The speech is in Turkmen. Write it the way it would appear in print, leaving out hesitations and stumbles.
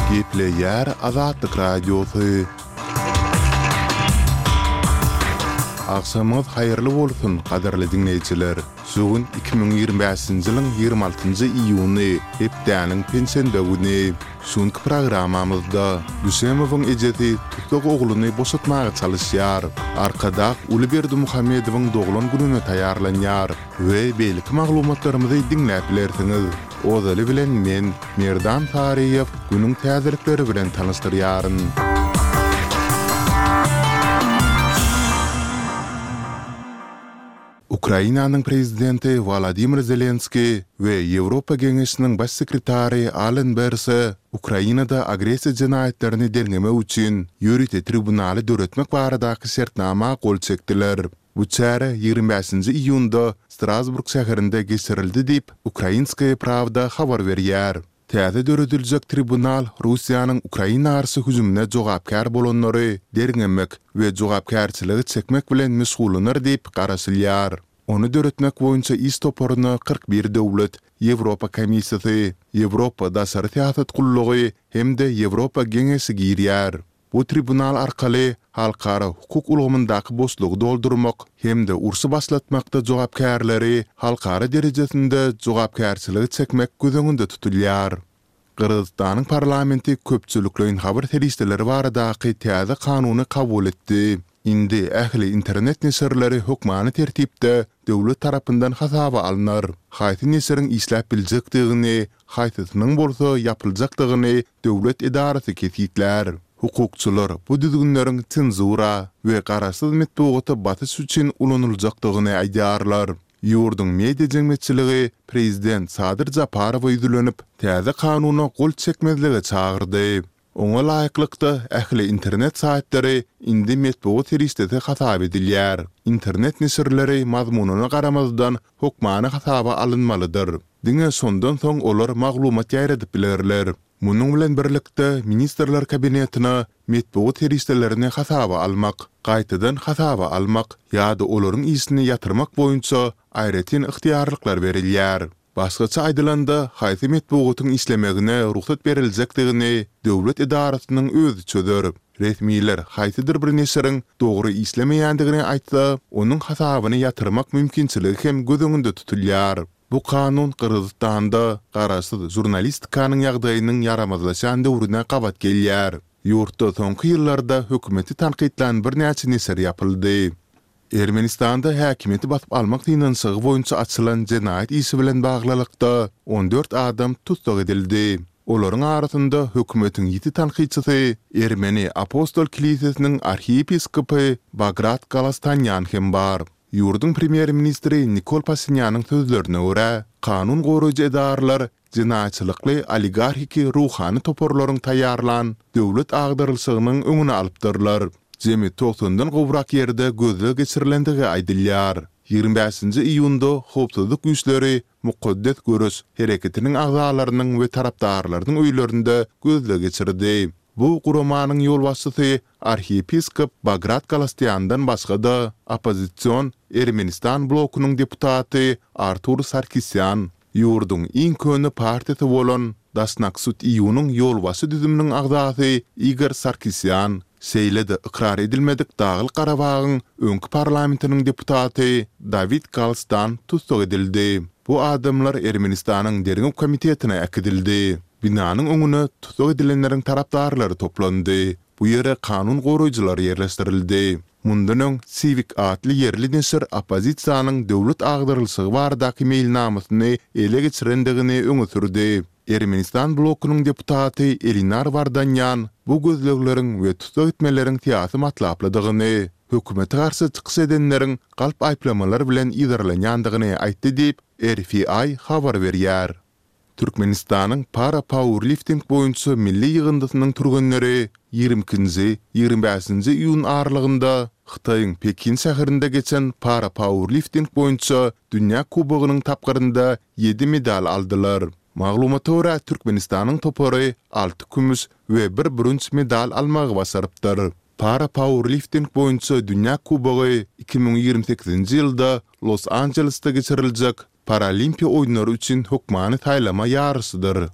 Gepleyer Azatlyk Radiosu. Akşamınız hayırlı bolsun, qadarly dinleýijiler. Sugün 2025-nji ýylyň 26-njy iýuny, hepdäniň pensiýa güni. Şonky programmamyzda Düsemowyň ejeti tutduk ogluny boşatmaga çalışýar. Arkada Ulyberdi Muhammedowyň doglan gününe taýýarlanýar we belki maglumatlarymyzy dinläp bilersiňiz. Ozaly bilen men Merdan Tariýew günüň täzelikleri bilen tanystyryaryn. Ukrainanyň prezidenti Volodymyr Zelenski we Ýewropa Geňeşiniň baş sekretary Alan Berse Ukrainada agresiýa jinaýatlaryny derleme üçin ýörüte tribunaly döretmek baradaky şertnama gol çekdiler. Bu çäre 25-nji iýunda Strasburg şäherinde geçirildi diýip Ukrainskaya Pravda habar berýär. Täze döredilýek tribunal Russiýanyň Ukraina garşy hüjümine jogapkar bolanlary derlemek we jogapkarçylygy çekmek bilen meşgullanır diýip garaşylýar. Onu döretmek boýunça iş toporuny 41 döwlet, Ýewropa Komissiýasy, Ýewropa Daşary Täzet Gullugy hemde Ýewropa Geňeşi girýär. Bu tribunal arkaly halkara hukuk ulgamyndaky boşlugy doldurmak hemde ursy başlatmakda jogapkärleri halkara derejesinde jogapkarçylygy çekmek gözüňünde tutulýar. Kırgızstanyň parlamenti köpçülikliň habar terişdeleri baradaky täze kanuny kabul etdi. Indi ähli internet neserleri hukmany tertipde döwlet tarapyndan hasaba alynar. Haýsy neseriň işläp biljekdigini, haýsysynyň bolsa ýapyljakdygyny döwlet edarasy kesitler. Hukukçylar bu düzgünleriň senzura we garaşsyz metbugaty batys üçin ulanyljakdygyny aýdýarlar. Ýurdun media jemgyýetçiligi prezident Sadyr Japarow ýüzlenip täze kanuny gol çekmezlige çağırdy. Oňa laýyklykda ähli internet saýtleri indi metbuat terişdede hasap edilýär. Internet neserleri mazmunyna garamazdan hukmany hasaba alynmalydyr. Diňe sondan soň olar maglumat ýaýradyp bilerler. Munyň bilen birlikde ministrler kabinetina metbuat terişdelerini hasaba almak, gaýtadan hasaba almak ýa-da olaryň isini ýatyrmak boýunça aýratyn ixtiýarlyklar berilýär. Başgaça aýdylanda haýsy metbuatyň işlemegine ruhsat beriljakdygyny döwlet edarasynyň özü çözer. Resmiler haýsydyr bir neseriň dogry işlemeýändigini aýtsa, onuň hasabyny ýatyrmak mümkinçiligi hem gözüňünde tutulýar. Bu kanun Kırgızstanda garaşsyz jurnalistikanyň ýagdaýynyň yaramazlaşan döwrüne gabat gelýär. Ýurtda soňky ýyllarda hökümeti tanqidlan bir näçe neser ýapyldy. Ermenistanda häkimeti basyp almak dynançygy boýunça açylan jenaýat işi bilen baglylykda 14 adam tutsak edildi. Olaryň arasynda hökümetiň 7 tanqidçisi Ermeni Apostol Kilisiýasynyň arhiyepiskopy Bagrat Galastanyan hem bar. Ýurdun premier ministri Nikol Pashinyan'ın sözlerine göre kanun goruýjy edarlar jinaýatçylykly oligarhiki ruhany toporlaryň taýýarlan döwlet agdarylşygynyň öňüne alypdyrlar. Jemi 90-dan gowrak ýerde gözle geçirilendigi aýdylýar. 25-nji iýunda howpsuzlyk güýçleri Mukaddes Görüş hereketiniň agzalarynyň we tarapdarlarynyň öýlerinde gözle geçirdi. Bu guramanyň ýolbaşçysy arhiyepiskop Bagrat Galastanyandan başga da opozisiýon Ermenistan blokunyň deputaty Artur Sarkisyan, ýurdun iň köni partiýasy bolan Dasnaksut iýunyň ýolbaşçy düzüminiň agzasy Igor Sarkisyan seýlede ikrar edilmedik Dağlyk Garabagyň öňkü parlamentiniň deputaty David Kalstan tutsak edildi. Bu adamlar Ermenistanyň derňek komitetine ekidildi. Binanyň öňüne tutsak edilenleriň tarapdarlary toplandy. Bu ýere kanun goruýjylar ýerleşdirildi. Mundan öň Sivik adly yerli neser opozisiýanyň döwlet agdarylşygy baradaky mailnamasyny ele geçirendigini öňe sürdi. Ermenistan blokunyň deputaty Elinar Vardanyan bu gözlegleriň we tutsak etmeleriň tiýasy matlapladygyny, hökümete garşy çykyş edenleriň galp aýplamalary bilen ýerlenýändigini aýtdy diýip RFI habar berýär. Türkmenistanyň para powerlifting boýunça milli ýygyndysynyň turganlary 22-25-nji iýun aralygynda Xitayň Pekin şäherinde geçen para powerlifting boýunça dünýä kubogynyň tapgyrynda 7 medal aldylar. Maglumata görä Türkmenistanyň topory 6 kümüş we 1 brons medal almagy basarypdyr. Para powerlifting boýunça dünýä kubogy 2028-nji ýylda Los Angeles'ta geçiriljek Paralimpiya oýunlary üçin hukmany taýlama ýarysıdyr.